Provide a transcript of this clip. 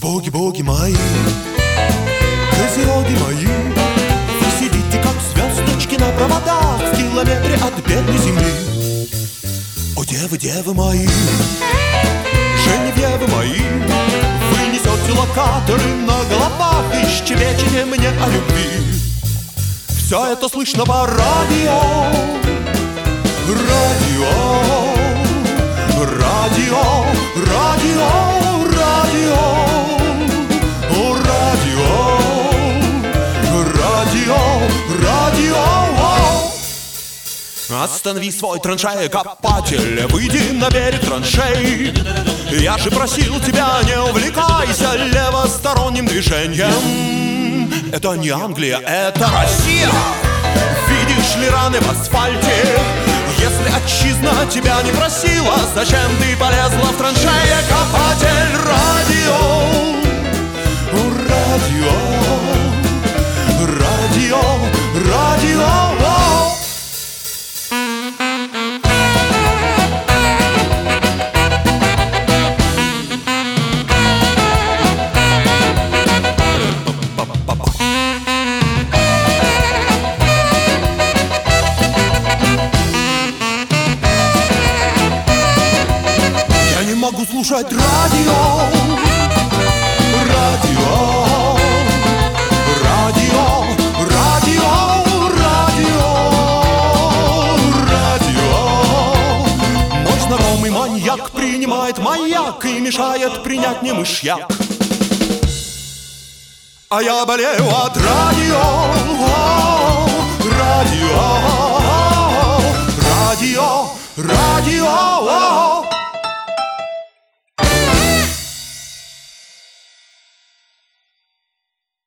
Боги мои, козероги мои, вы сидите, как звездочки на проводах в километре от бедной земли. О, девы мои, Женевьевы мои, вы несете локаторы на головах и щебечете мне о любви. Все это слышно по радио, радио, радио, радио, радио, о, радио, радио, радио. Останови свой траншеекопатель, выйди на берег траншей. Я же просил тебя, не увлекайся левосторонним движением. Это не Англия, это Россия. Видишь ли раны в асфальте? Если отчизна тебя не просила, зачем ты полезла в траншеекопатель? Радио, радио, радио, радио. Могу слушать радио, радио, радио, радио, радио, радио. Мой знакомый маньяк принимает маяк и мешает принять мне мышьяк. А я болею от радио, радио, радио, радио.